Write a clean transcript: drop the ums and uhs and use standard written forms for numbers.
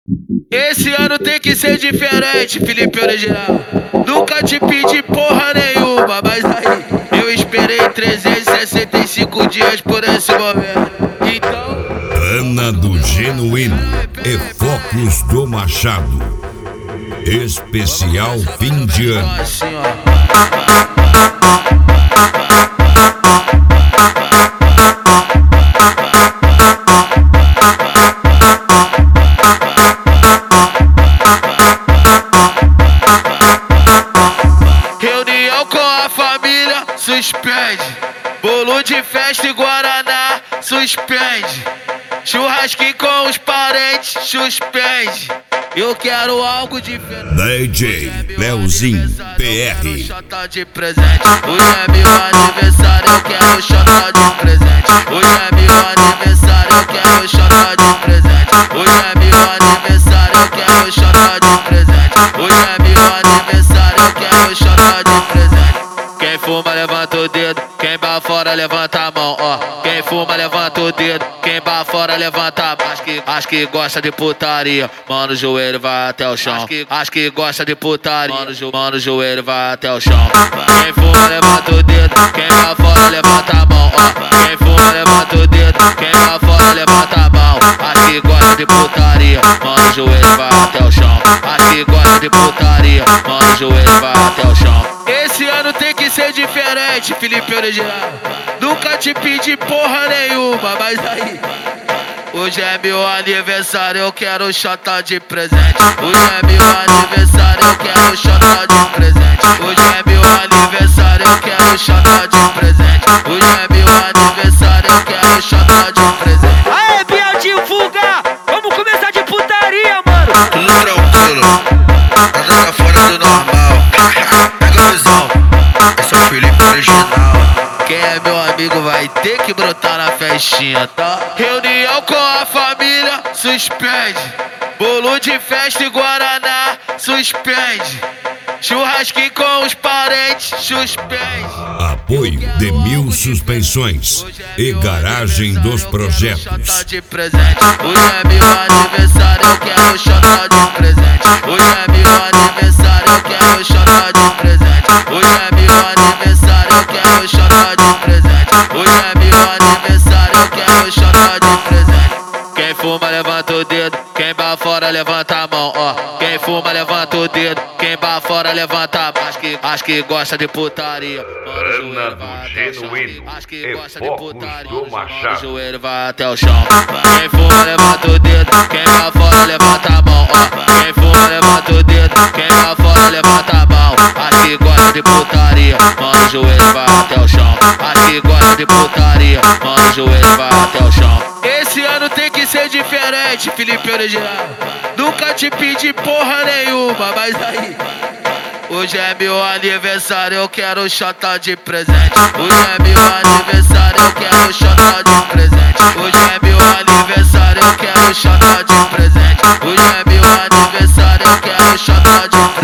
Esse ano tem que ser diferente, Felipe Original. Nunca te pedi porra nenhuma, mas aí eu esperei 365 dias por esse momento. Então, Ana do Genuíno e Focos do Machado. Especial fim de ano. assim, ó. Reunião com a família, suspende. Bolo de festa e Guaraná, suspende. Churrasquinho com os parentes, suspende. Eu quero algo diferente. DJ Leozinho PR. Chota de presente. Hoje é meu aniversário, eu quero chota de presente. Hoje é meu aniversário, eu quero chota de presente. Hoje é meu aniversário, eu quero chota de presente. Hoje é meu aniversário, eu quero chota de presente. Quem fuma levanta o dedo, quem bafora levanta a mão, ó. Quem fuma levanta o dedo, quem bafora levanta a mão. Acho que gosta de putaria, mano, o joelho vai até o chão. Acho que gosta de putaria, mano, o joelho vai até o chão. Quem fuma levanta o dedo, quem bafora levanta a mão, ó. Quem fuma levanta o dedo, quem bafora levanta a mão. Acho que gosta de putaria, mano, o joelho vai até o chão. Acho que gosta de putaria, mano, o joelho vai até o chão. Esse ano tem que ser diferente, Felipe Original. Nunca te pedi porra nenhuma, mas aí hoje é meu aniversário, eu quero chota de presente. Hoje é meu aniversário, eu quero chota de presente. Hoje é meu aniversário, eu quero chota de presente. Hoje é meu aniversário, eu quero chota de presente. Aê, Biel, divulga! Vamos começar de putaria, mano! Tudo tranquilo, nada fora do normal. Pega a visão, esse é o Felipe Original. Quem é meu amigo vai ter que brotar na festinha, tá? Reunião com a família, suspende. Bolo de festa e Guaraná, suspende. Churrasquinho com os parentes, suspende. Apoio de Mil Suspensões e Garagem dos Projetos. Chota de presente. Hoje é meu aniversário, eu quero chota de presente. Hoje é meu aniversário, eu quero chota de presente. Hoje é meu aniversário, eu quero chota de presente. Hoje é meu aniversário, eu quero chota de presente. Quem fuma levanta o dedo, quem bafora levanta a mão, ó. Quem fuma levanta o dedo, quem bafora levanta a mão. Acho que gosta de putaria, mano, Ana do Genuíno Acho que e gosta de Focos putaria, do mano, o Machado. joelho vai até o chão. Quem fuma levanta o dedo, quem bafora levanta a mão, ó. Quem fuma levanta o dedo, quem bafora levanta a mão. Acho que gosta de putaria, mano, o joelho vai até o chão. Acho que gosta de putaria, mano, o joelho vai até o chão. Esse ano tem que ser diferente, Felipe Original. Nunca te pedi porra nenhuma, mas aí hoje é meu aniversário, eu quero chota de presente. Hoje é meu aniversário, eu quero chota de presente. Hoje é meu aniversário, eu quero chota de presente. Hoje é meu aniversário, eu quero chota de presente.